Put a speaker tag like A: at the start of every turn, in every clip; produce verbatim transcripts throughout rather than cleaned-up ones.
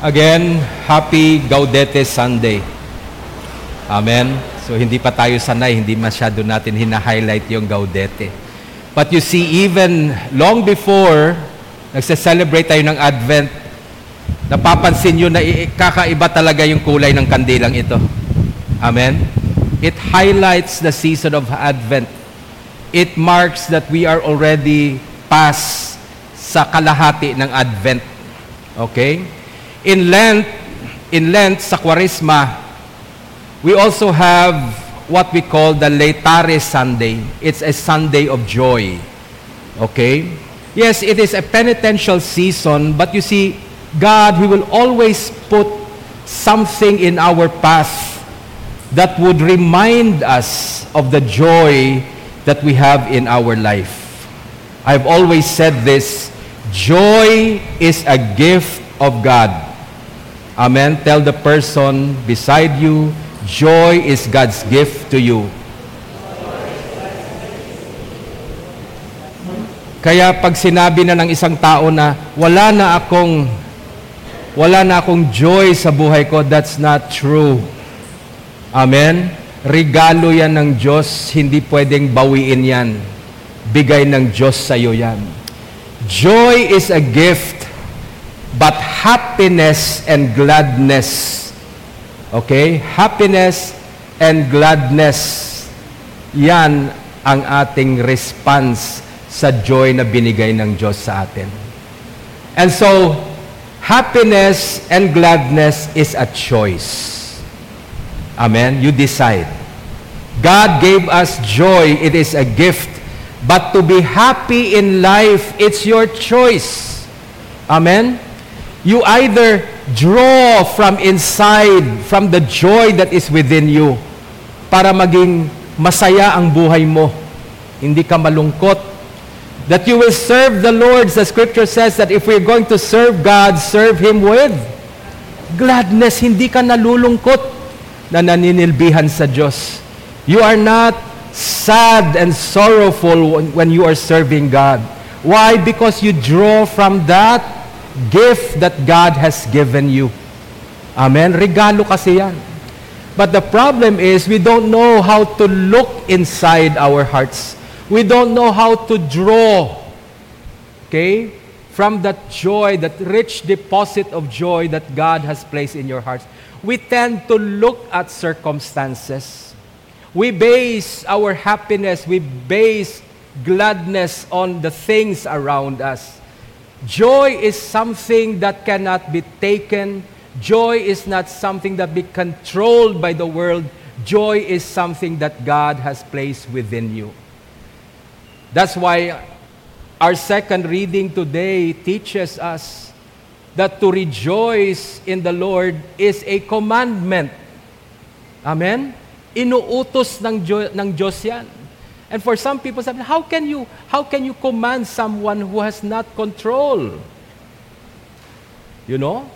A: Again, happy Gaudete Sunday. Amen. So hindi pa tayo sanay, hindi masyado natin hina-highlight yung Gaudete. But you see, even long before nagse-celebrate tayo ng Advent, napapansin nyo na kakaiba talaga yung kulay ng kandilang ito. Amen. It highlights the season of Advent. It marks that we are already past sa kalahati ng Advent. Okay? In Lent, in Lent sa Kwaresma, we also have what we call the Laetare Sunday. It's a Sunday of joy. Okay? Yes, it is a penitential season, but you see, God, He will always put something in our path that would remind us of the joy that we have in our life. I've always said this, joy is a gift of God. Amen. Tell the person beside you, joy is God's gift to you. Kaya pag sinabi na ng isang tao na wala na akong wala na akong joy sa buhay ko, that's not true. Amen. Regalo yan ng Diyos, hindi pwedeng bawiin yan. Bigay ng Diyos sa iyo yan. Joy is a gift, but happiness and gladness, okay? Happiness and gladness, yan ang ating response sa joy na binigay ng Diyos sa atin. And so, happiness and gladness is a choice. Amen? You decide. God gave us joy, it is a gift, but to be happy in life, it's your choice. Amen? You either draw from inside, from the joy that is within you, para maging masaya ang buhay mo. Hindi ka malungkot. That you will serve the Lord. The Scripture says that if we're going to serve God, serve Him with gladness. Hindi ka nalulungkot na naninilbihan sa Diyos. You are not sad and sorrowful when you are serving God. Why? Because you draw from that gift that God has given you. Amen? Regalo kasi yan. But the problem is, we don't know how to look inside our hearts. We don't know how to draw, okay, from that joy, that rich deposit of joy that God has placed in your hearts. We tend to look at circumstances. We base our happiness, we base gladness on the things around us. Joy is something that cannot be taken. Joy is not something that be controlled by the world. Joy is something that God has placed within you. That's why our second reading today teaches us that to rejoice in the Lord is a commandment. Amen? Inuutos ng Diyos, ng Diyos yan. And for some people, how can you how can you command someone who has not control? You know?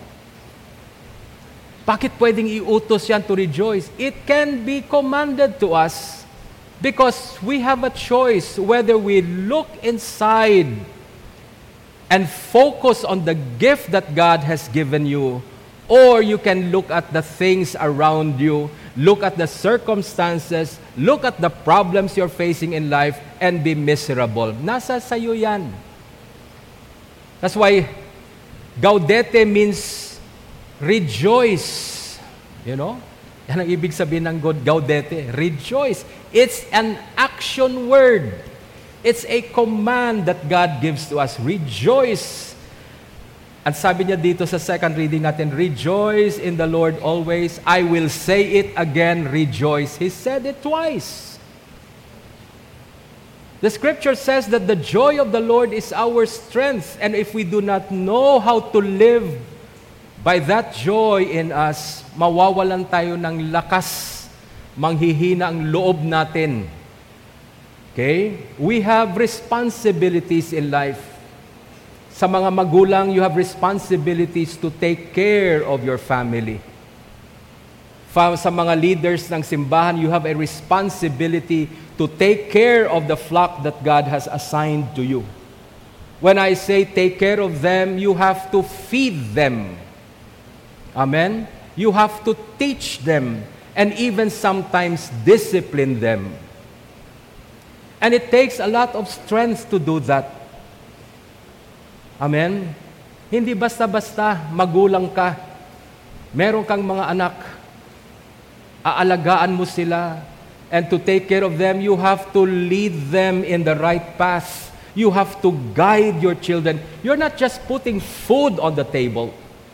A: Bakit pwedeng iutos yan to rejoice? It can be commanded to us because we have a choice whether we look inside and focus on the gift that God has given you, or you can look at the things around you, look at the circumstances, look at the problems you're facing in life, and be miserable. Nasa sayo yan. That's why Gaudete means rejoice. You know? Yan ang ibig sabihin ng Gaudete. Rejoice. It's an action word. It's a command that God gives to us. Rejoice. At sabi niya dito sa second reading natin, rejoice in the Lord always. I will say it again, rejoice. He said it twice. The Scripture says that the joy of the Lord is our strength. And if we do not know how to live by that joy in us, mawawalan tayo ng lakas, manghihina ang loob natin. Okay? We have responsibilities in life. Sa mga magulang, you have responsibilities to take care of your family. Sa mga leaders ng simbahan, you have a responsibility to take care of the flock that God has assigned to you. When I say take care of them, you have to feed them. Amen? You have to teach them and even sometimes discipline them. And it takes a lot of strength to do that. Amen? Hindi basta-basta magulang ka, meron kang mga anak, aalagaan mo sila, and to take care of them, you have to lead them in the right path. You have to guide your children. You're not just putting food on the table,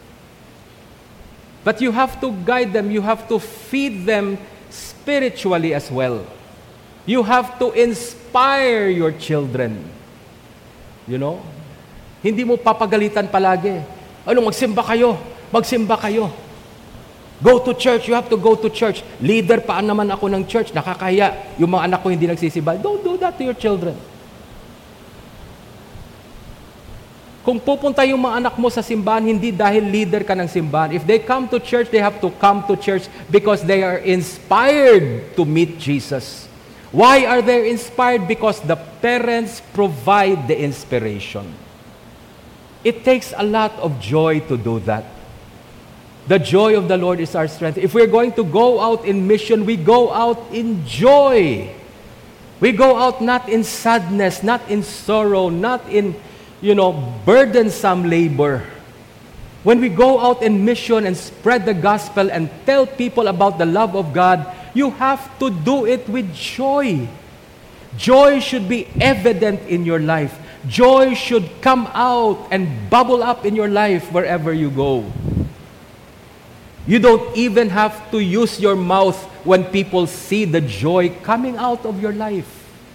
A: but you have to guide them. You have to feed them spiritually as well. You have to inspire your children. You know? Hindi mo papagalitan palagi. Ano, magsimba kayo. Magsimba kayo. Go to church. You have to go to church. Leader pa naman ako ng church. Nakakahiya. Yung mga anak ko hindi nagsisimba. Don't do that to your children. Kung pupunta yung mga anak mo sa simbahan, hindi dahil leader ka ng simbahan. If they come to church, they have to come to church because they are inspired to meet Jesus. Why are they inspired? Because the parents provide the inspiration. It takes a lot of joy to do that. The joy of the Lord is our strength. If we're going to go out in mission, we go out in joy. We go out not in sadness, not in sorrow, not in, you know, burdensome labor. When we go out in mission and spread the gospel and tell people about the love of God, you have to do it with joy. Joy should be evident in your life. Joy should come out and bubble up in your life wherever you go. You don't even have to use your mouth when people see the joy coming out of your life.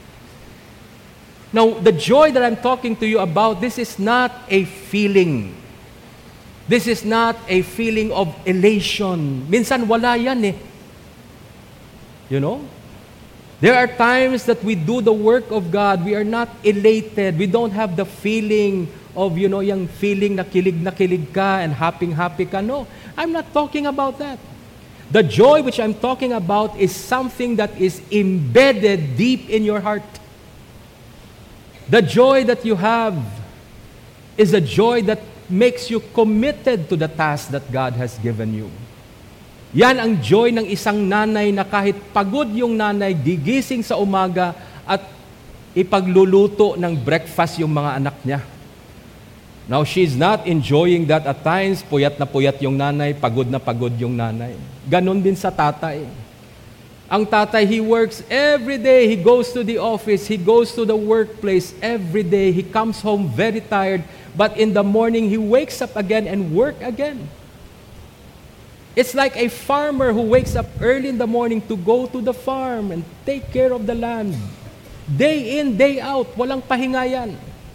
A: Now, the joy that I'm talking to you about, this is not a feeling. This is not a feeling of elation. Minsan wala yan eh. You know? There are times that we do the work of God, we are not elated. We don't have the feeling of, you know, yung feeling na kilig na kilig ka and happy-happy ka. No, I'm not talking about that. The joy which I'm talking about is something that is embedded deep in your heart. The joy that you have is a joy that makes you committed to the task that God has given you. Yan ang joy ng isang nanay na kahit pagod yung nanay, gigising sa umaga at ipagluluto ng breakfast yung mga anak niya. Now, she's not enjoying that at times. Puyat na puyat yung nanay, pagod na pagod yung nanay. Ganon din sa tatay. Ang tatay, he works every day. He goes to the office. He goes to the workplace every day. He comes home very tired. But in the morning, he wakes up again and work again. It's like a farmer who wakes up early in the morning to go to the farm and take care of the land. Day in, day out, walang pahinga yan.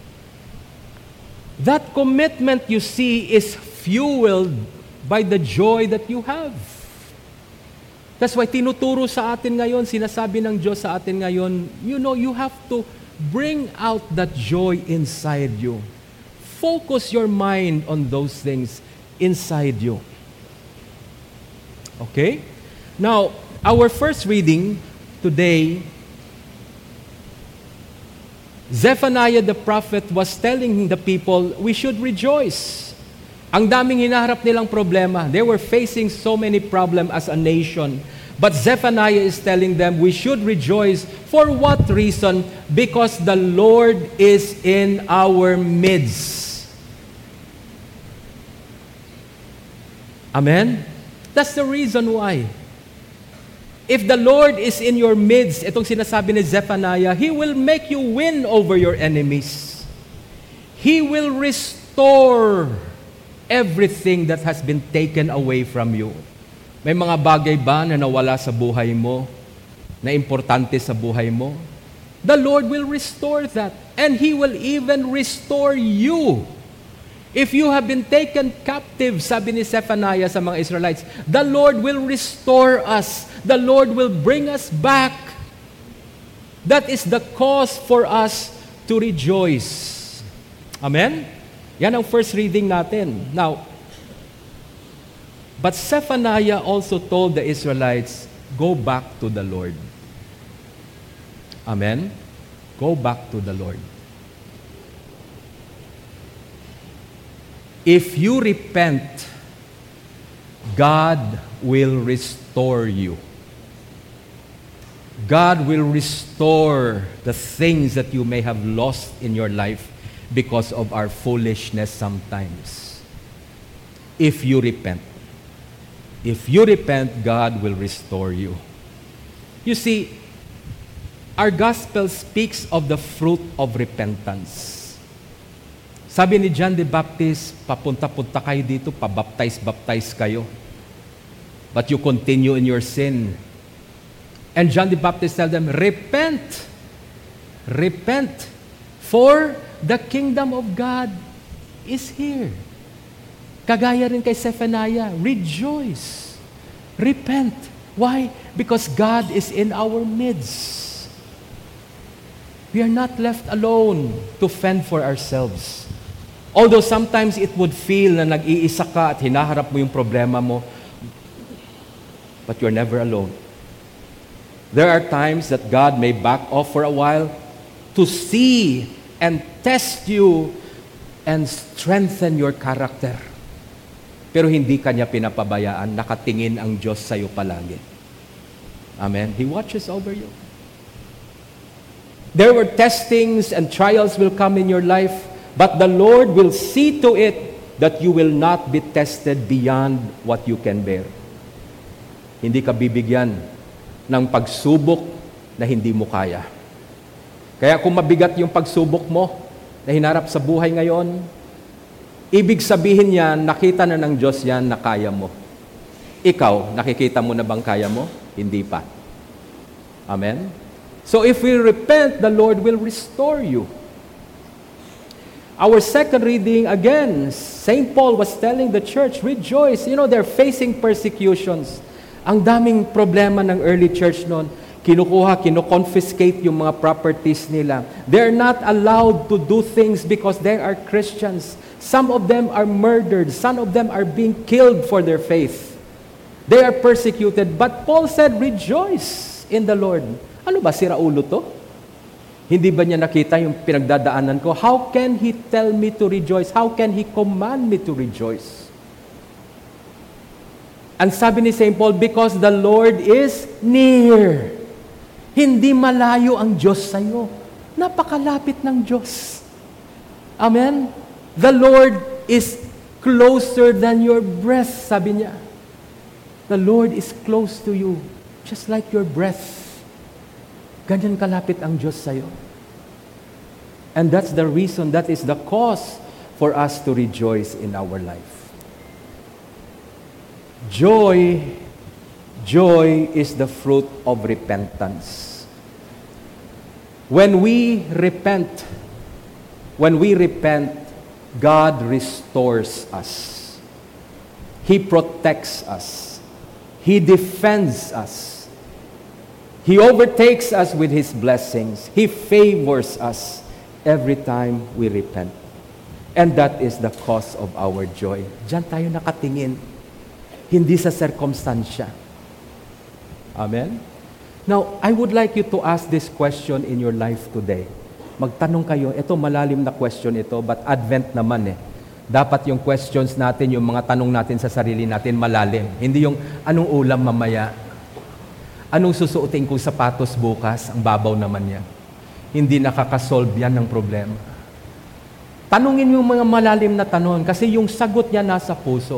A: That commitment, you see, is fueled by the joy that you have. That's why tinuturo sa atin ngayon, sinasabi ng Diyos sa atin ngayon, you know, you have to bring out that joy inside you. Focus your mind on those things inside you. Okay? Now, our first reading today, Zephaniah the prophet was telling the people, we should rejoice. Ang daming hinaharap nilang problema. They were facing so many problems as a nation. But Zephaniah is telling them, we should rejoice. For what reason? Because the Lord is in our midst. Amen? That's the reason why. If the Lord is in your midst, itong sinasabi ni Zephaniah, He will make you win over your enemies. He will restore everything that has been taken away from you. May mga bagay ba na nawala sa buhay mo, na importante sa buhay mo? The Lord will restore that. And He will even restore you. If you have been taken captive, sabi ni Zephaniah sa mga Israelites, the Lord will restore us. The Lord will bring us back. That is the cause for us to rejoice. Amen? Yan ang first reading natin. Now, but Zephaniah also told the Israelites, go back to the Lord. Amen? Go back to the Lord. If you repent, God will restore you. God will restore the things that you may have lost in your life because of our foolishness sometimes. If you repent. If you repent, God will restore you. You see, our gospel speaks of the fruit of repentance. Sabi ni John the Baptist, papunta-punta kayo dito, pabaptize-baptize kayo. But you continue in your sin. And John the Baptist tell them, repent, repent, for the kingdom of God is here. Kagaya rin kay Zephaniah, rejoice, repent. Why? Because God is in our midst. We are not left alone to fend for ourselves. Although sometimes it would feel na nag-iisa ka at hinaharap mo yung problema mo, but you're never alone. There are times that God may back off for a while to see and test you and strengthen your character. Pero hindi kanya pinapabayaan, nakatingin ang Diyos sa iyo palagi. Amen? He watches over you. There were testings and trials will come in your life, but the Lord will see to it that you will not be tested beyond what you can bear. Hindi ka bibigyan ng pagsubok na hindi mo kaya. Kaya kung mabigat yung pagsubok mo na hinarap sa buhay ngayon, ibig sabihin yan, nakita na ng Diyos yan na kaya mo. Ikaw, nakikita mo na bang kaya mo? Hindi pa. Amen? So if we repent, the Lord will restore you. Our second reading, again, Saint Paul was telling the church, rejoice. You know, they're facing persecutions. Ang daming problema ng early church noon. Kinukuha, kinoconfiscate yung mga properties nila. They're not allowed to do things because they are Christians. Some of them are murdered. Some of them are being killed for their faith. They are persecuted. But Paul said, rejoice in the Lord. Ano ba, sira ulo to? Hindi ba niya nakita yung pinagdadaanan ko? How can he tell me to rejoice? How can he command me to rejoice? And sabi ni Saint Paul, because the Lord is near. Hindi malayo ang Diyos sa iyo. Napakalapit ng Diyos. Amen? The Lord is closer than your breath, sabi niya. The Lord is close to you, just like your breath. Ganyan kalapit ang Diyos sa iyo. And that's the reason, that is the cause for us to rejoice in our life. Joy, joy is the fruit of repentance. When we repent, when we repent, God restores us. He protects us. He defends us. He overtakes us with His blessings. He favors us every time we repent. And that is the cause of our joy. Diyan tayo nakatingin. Hindi sa circumstansya. Amen? Now, I would like you to ask this question in your life today. Magtanong kayo, ito malalim na question ito, but Advent naman eh. Dapat yung questions natin, yung mga tanong natin sa sarili natin malalim. Hindi yung anong ulam mamaya, anong susuotin kong sapatos bukas, ang babaw naman yan. Hindi nakakasolve yan ng problema. Tanungin yung mga malalim na tanong kasi yung sagot niya nasa puso.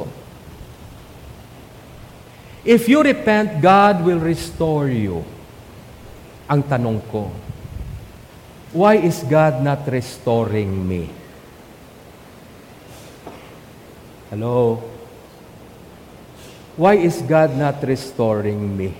A: If you repent, God will restore you. Ang tanong ko, why is God not restoring me? Hello? Why is God not restoring me?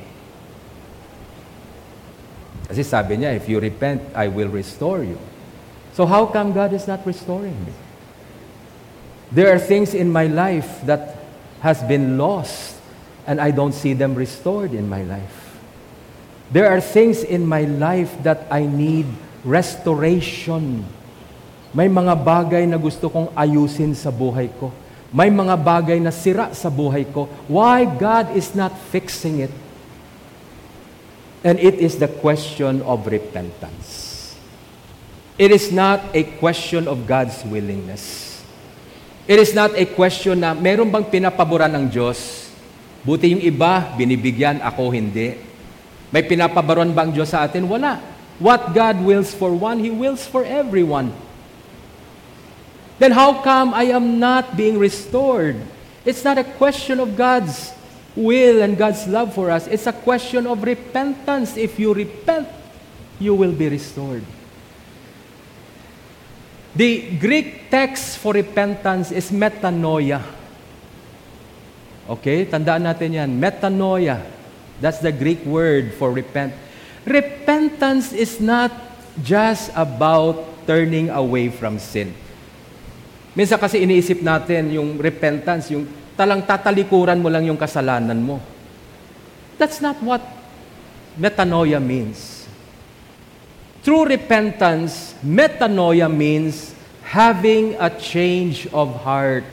A: Kasi sabi niya, if you repent, I will restore you. So how come God is not restoring me? There are things in my life that has been lost and I don't see them restored in my life. There are things in my life that I need restoration. May mga bagay na gusto kong ayusin sa buhay ko. May mga bagay na sira sa buhay ko. Why God is not fixing it? And it is the question of repentance. It is not a question of God's willingness. It is not a question na meron bang pinapaboran ng Diyos Buti yung iba, binibigyan, ako hindi. May pinapabaron ba ang Diyos sa atin? Wala. What God wills for one, He wills for everyone. Then how come I am not being restored? It's not a question of God's will and God's love for us. It's a question of repentance. If you repent, you will be restored. The Greek text for repentance is metanoia. Okay, tandaan natin yan. Metanoia. That's the Greek word for repent. Repentance is not just about turning away from sin. Minsan kasi iniisip natin yung repentance, yung talang tatalikuran mo lang yung kasalanan mo. That's not what metanoia means. True repentance, metanoia means having a change of heart.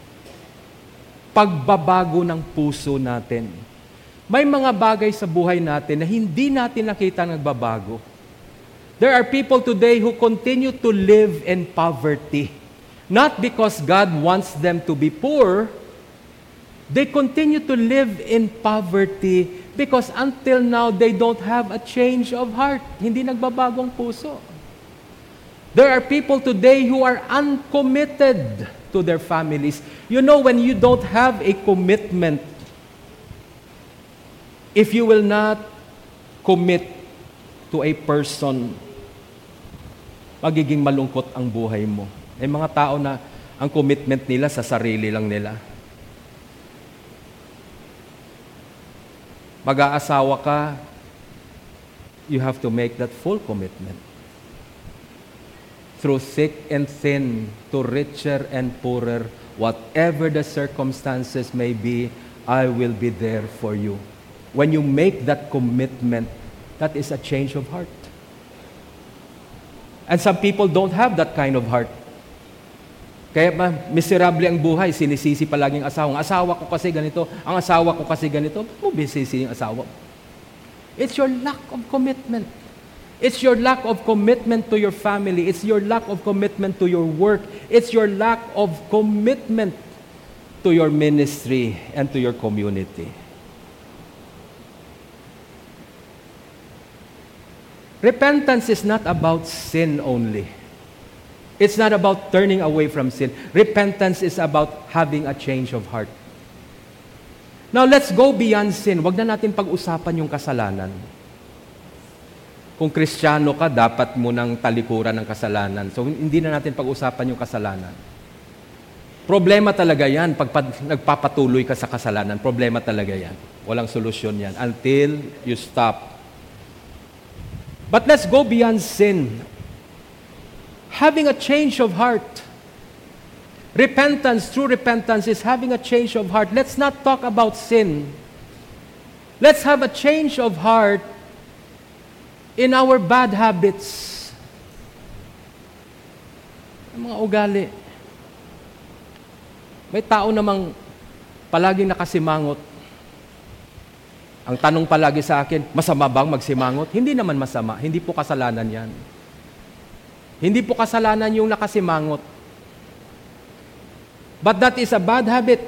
A: Pagbabago ng puso natin. May mga bagay sa buhay natin na hindi natin nakita nagbabago. There are people today who continue to live in poverty. Not because God wants them to be poor, they continue to live in poverty because until now, they don't have a change of heart. Hindi nagbabagong puso. There are people today who are uncommitted to their families. You know, when you don't have a commitment, if you will not commit to a person, magiging malungkot ang buhay mo. May mga tao na ang commitment nila sa sarili lang nila. Mag-aasawa ka, you have to make that full commitment. Through thick and thin, to richer and poorer, whatever the circumstances may be, I will be there for you. When you make that commitment, that is a change of heart. And some people don't have that kind of heart. Kaya ba, miserable ang buhay, sinisisi palaging asawa. Ang asawa ko kasi ganito, ang asawa ko kasi ganito. Ba't mo bisisi yung asawa? It's your lack of commitment. It's your lack of commitment to your family. It's your lack of commitment to your work. It's your lack of commitment to your ministry and to your community. Repentance is not about sin only. It's not about turning away from sin. Repentance is about having a change of heart. Now, let's go beyond sin. Huwag na natin pag-usapan yung kasalanan. Kung Kristiyano ka, dapat mo nang talikuran ng kasalanan. So, hindi na natin pag-usapan yung kasalanan. Problema talaga yan pag nagpapatuloy ka sa kasalanan. Problema talaga yan. Walang solusyon yan until you stop. But let's go beyond sin. Having a change of heart. Repentance, true repentance is having a change of heart. Let's not talk about sin. Let's have a change of heart in our bad habits. Ang mga ugali. May tao namang palaging nakasimangot. Ang tanong palagi sa akin, masama bang magsimangot? Hindi naman masama. Hindi po kasalanan yan. Hindi po kasalanan yung nakasimangot. But that is a bad habit.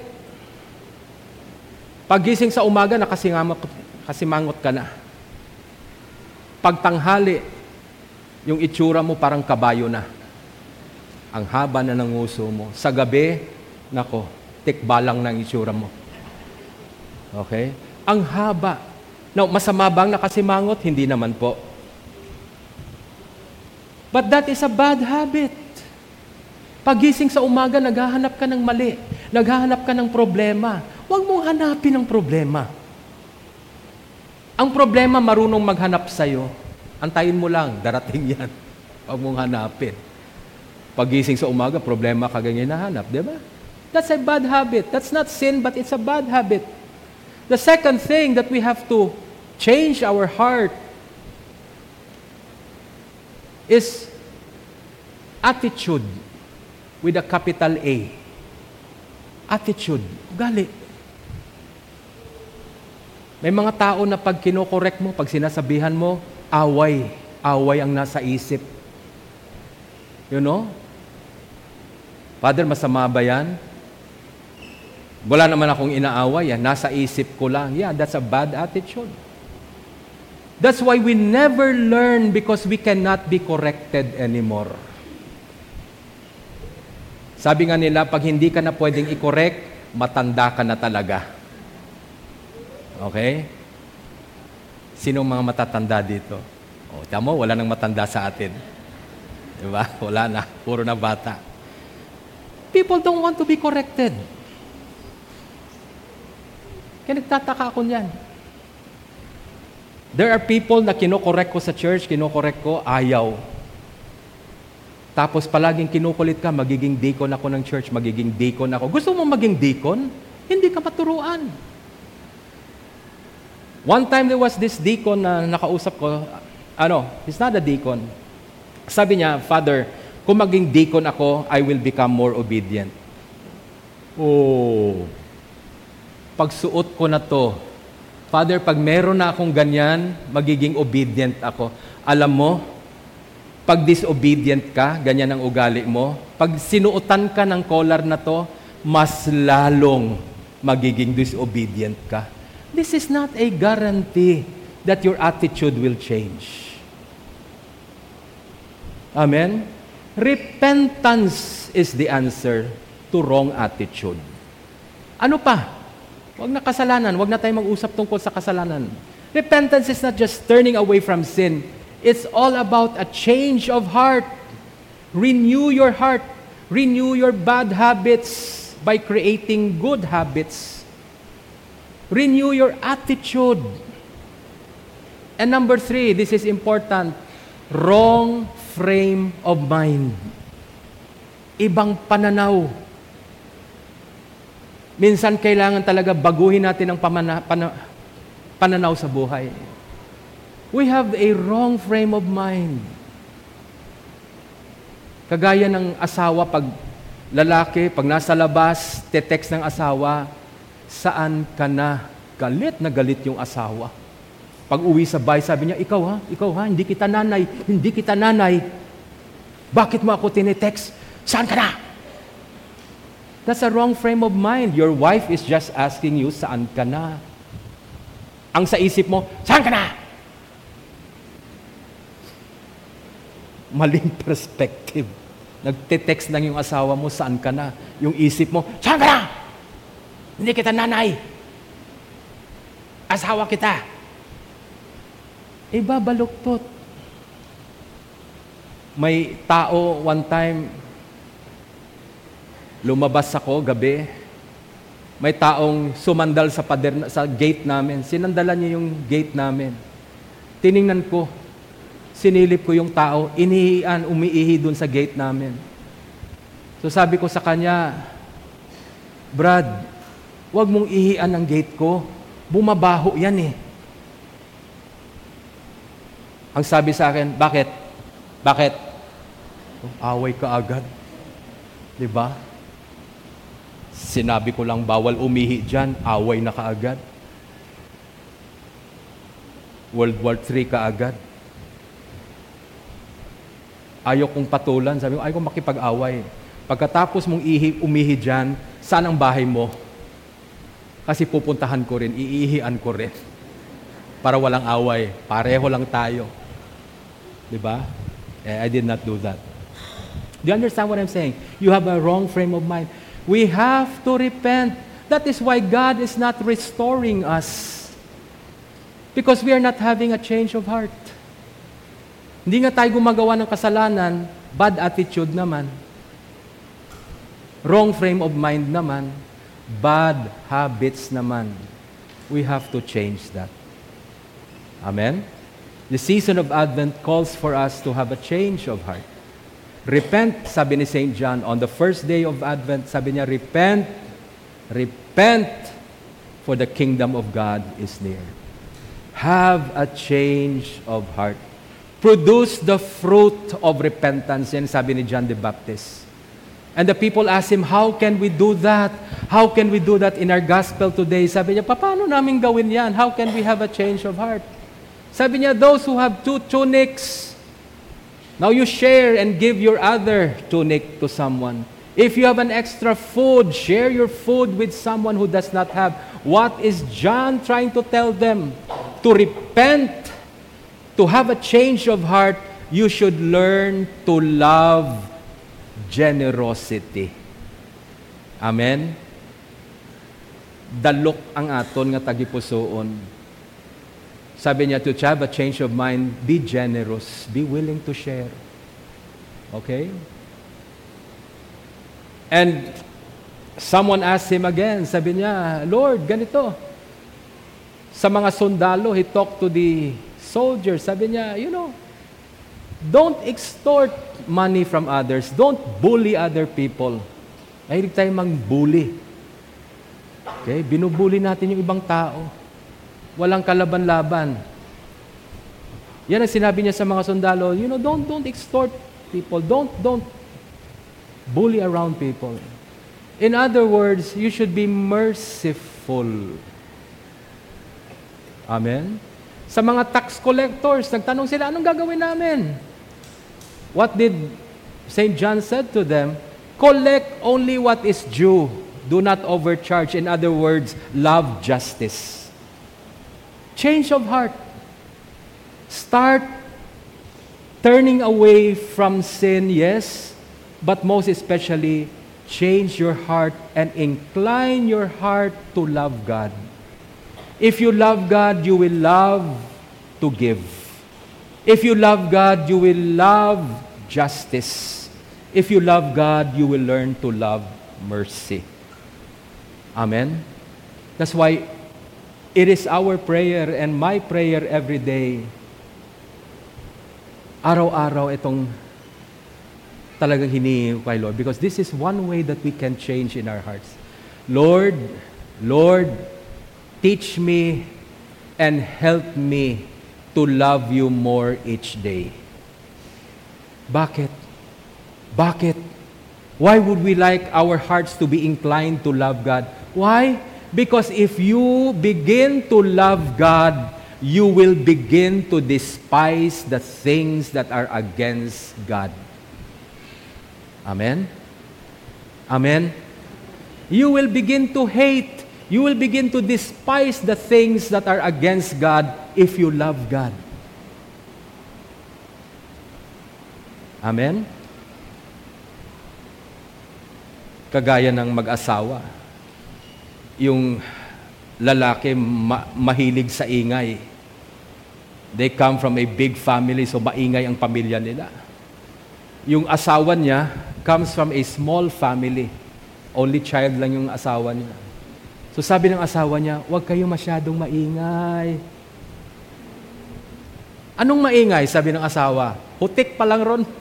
A: Paggising sa umaga, nakasimangot, kasimangot ka na. Pagtanghali, yung itsura mo parang kabayo na. Ang haba na ng uso mo. Sa gabi, nako, tikbalang ng itsura mo. Okay? Ang haba. Now, masama bang nakasimangot? Hindi naman po. But that is a bad habit. Pagising sa umaga, naghahanap ka ng mali. Naghahanap ka ng problema. Huwag mong hanapin ang problema. Ang problema, marunong maghanap sa'yo. Antayin mo lang, darating yan. Huwag mong hanapin. Pagising sa umaga, problema ka ganyan nahanap, di ba? That's a bad habit. That's not sin, but it's a bad habit. The second thing that we have to change our heart is attitude with a capital A. Attitude. Ugali. May mga tao na pag kinokorek mo, pag sinasabihan mo, away. Away ang nasa isip. You know? Father, masama ba yan? Wala naman akong inaaway, yan. Nasa isip ko lang. Yeah, that's a bad attitude. That's why we never learn because we cannot be corrected anymore. Sabi nga nila, pag hindi ka na pwedeng i-correct, matanda ka na talaga. Okay? Sinong mga matatanda dito? O, tamo, wala nang matanda sa atin. Diba? Wala na. Puro na bata. People don't want to be corrected. Kaya nagtataka ako niyan. There are people na kinokorek ko sa church, kinokorek ko, ayaw. Tapos palaging kinukulit ka, magiging deacon ako ng church, magiging deacon ako. Gusto mo maging deacon? Hindi ka maturuan. One time there was this deacon na nakausap ko, ano, he's not a deacon. Sabi niya, Father, kung maging deacon ako, I will become more obedient. Oh, pagsuot ko na to, Father, pag meron na akong ganyan, magiging obedient ako. Alam mo, pag disobedient ka, ganyan ang ugali mo, pag sinuotan ka ng collar na to, mas lalong magiging disobedient ka. This is not a guarantee that your attitude will change. Amen? Repentance is the answer to wrong attitude. Ano pa? Huwag na kasalanan. Huwag na tayo mag-usap tungkol sa kasalanan. Repentance is not just turning away from sin. It's all about a change of heart. Renew your heart. Renew your bad habits by creating good habits. Renew your attitude. And number three, this is important, wrong frame of mind. Ibang pananaw. Minsan kailangan talaga baguhin natin ang pamana, pana, pananaw sa buhay. We have a wrong frame of mind. Kagaya ng asawa, pag lalaki, pag nasa labas, te-text ng asawa, saan ka na? Galit na galit yung asawa. Pag uwi sa bahay, sabi niya, ikaw ha, ikaw ha, hindi kita nanay, hindi kita nanay. Bakit mo ako tinetext? Saan ka na? That's a wrong frame of mind. Your wife is just asking you, saan ka na? Ang sa isip mo, saan ka na? Maling perspective. Nagte-text lang yung asawa mo, saan ka na? Yung isip mo, saan ka na? Hindi kita nanay. Asawa kita. Iba baluktot. May tao one time, lumabas ako gabi, may taong sumandal sa pader, sa gate namin. Sinandalan niya yung gate namin. Tiningnan ko, sinilip ko yung tao, inihian, umiihi dun sa gate namin. So sabi ko sa kanya, Brad, wag mong ihian ang gate ko. Bumabaho yan eh. Ang sabi sa akin, bakit? Bakit? Away ka agad. Diba? Sinabi ko lang bawal umihi dyan, away na kaagad. World War Three kaagad. Ayaw kong patulan, sabi ko, ayaw kong makipag-away. Pagkatapos mong ihi, umihi dyan, saan ang bahay mo? Kasi pupuntahan ko rin, iihian ko rin. Para walang away, pareho lang tayo. Diba? Eh, I did not do that. Do you understand what I'm saying? You have a wrong frame of mind. We have to repent. That is why God is not restoring us. Because we are not having a change of heart. Hindi nga tayo gumagawa ng kasalanan, bad attitude naman. Wrong frame of mind naman. Bad habits naman. We have to change that. Amen? The season of Advent calls for us to have a change of heart. Repent, sabi ni Saint John, on the first day of Advent, sabi niya, repent, repent, for the kingdom of God is near. Have a change of heart. Produce the fruit of repentance, yan sabi ni John the Baptist. And the people ask him, how can we do that? How can we do that in our gospel today? Sabi niya, paano namin gawin yan? How can we have a change of heart? Sabi niya, those who have two tunics, now you share and give your other tunic to someone. If you have an extra food, share your food with someone who does not have. What is John trying to tell them? To repent, to have a change of heart, you should learn to love generosity. Amen? Dalok ang aton nga tagipusoon. Sabi niya, to have a change of mind, be generous, be willing to share. Okay? And someone asked him again, sabi niya, Lord, ganito. Sa mga sundalo, he talked to the soldiers. Sabi niya, you know, don't extort money from others. Don't bully other people. Mahilig tayo mang-bully. Okay? Binubuli natin yung ibang tao. Walang kalaban-laban. Yan ang sinabi niya sa mga sundalo, you know, don't don't extort people. Don't don't bully around people. In other words, you should be merciful. Amen? Sa mga tax collectors, nagtanong sila, anong gagawin namin? What did Saint John said to them? Collect only what is due. Do not overcharge. In other words, love justice. Change of heart. Start turning away from sin, yes, but most especially, change your heart and incline your heart to love God. If you love God, you will love to give. If you love God, you will love justice. If you love God, you will learn to love mercy. Amen? That's why it is our prayer and my prayer every day. Araw-araw itong talagang hinihingi kay Lord, because this is one way that we can change in our hearts. Lord, Lord, teach me and help me to love you more each day. Bakit? Bakit? Why would we like our hearts to be inclined to love God? Why? Because if you begin to love God, you will begin to despise the things that are against God. Amen? Amen? You will begin to hate, you will begin to despise the things that are against God if you love God. Amen? Kagaya ng mag-asawa, yung lalaki ma- mahilig sa ingay. They come from a big family, so maingay ang pamilya nila. Yung asawa niya comes from a small family. Only child lang yung asawa niya. So sabi ng asawa niya, huwag kayo masyadong maingay. Anong maingay? Sabi ng asawa, hutik pa lang ron.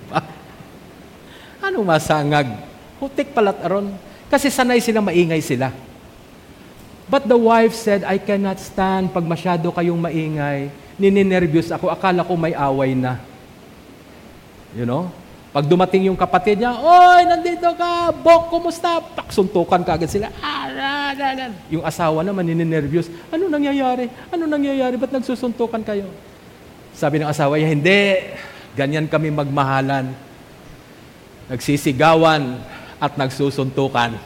A: Anong masangag? Hutik pala ron. Kasi sanay silang maingay sila. But the wife said, I cannot stand pag masyado kayong maingay. Nininervyos ako. Akala ko may away na. You know? Pag dumating yung kapatid niya, oy, nandito ka! Bok, kumusta? Tak, suntukan ka agad sila. Ah, ah, ah, ah. Yung asawa naman, nininervyos. Ano nangyayari? Ano nangyayari? Ba't nagsusuntukan kayo? Sabi ng asawa niya, hindi. Ganyan kami magmahalan. Nagsisigawan at nagsusuntukan.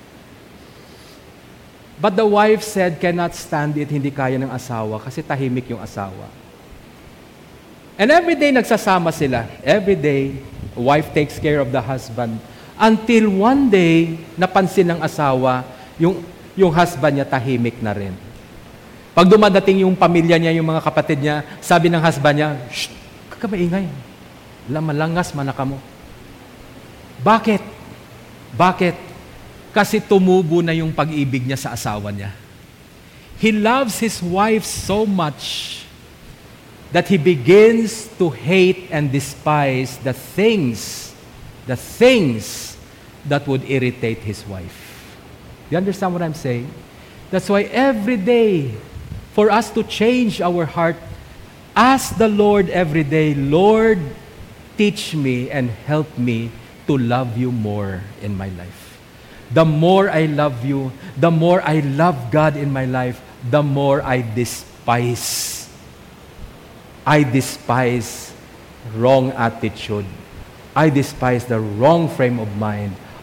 A: But the wife said, cannot stand it, hindi kaya ng asawa kasi tahimik yung asawa. And every day nagsasama sila. Every day, wife takes care of the husband. Until one day, napansin ng asawa, yung, yung husband niya tahimik na rin. Pag dumadating yung pamilya niya, yung mga kapatid niya, sabi ng husband niya, shh, kakabaingay. Malangas, manaka mo. Bakit? Bakit? Kasi tumubo na yung pag-ibig niya sa asawa niya. He loves his wife so much that he begins to hate and despise the things, the things that would irritate his wife. You understand what I'm saying? That's why every day, for us to change our heart, ask the Lord every day, Lord, teach me and help me to love you more in my life. The more I love you, the more I love God in my life, the more I despise. I despise wrong attitude. I despise the wrong frame of mind.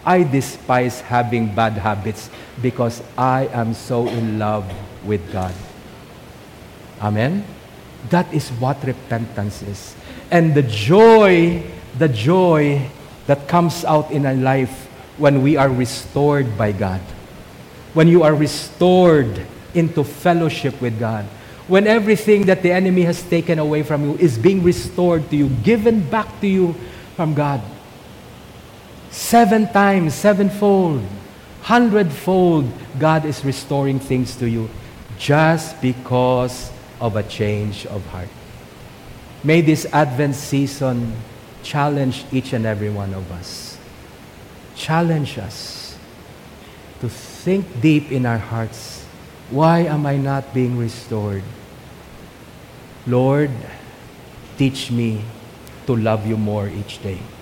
A: I despise having bad habits because I am so in love with God. Amen? That is what repentance is. And the joy, the joy that comes out in our life when we are restored by God. When you are restored into fellowship with God. When everything that the enemy has taken away from you is being restored to you, given back to you from God. Seven times, sevenfold, hundredfold, God is restoring things to you just because of a change of heart. May this Advent season challenge each and every one of us. Challenge us to think deep in our hearts, why am I not being restored? Lord, teach me to love you more each day.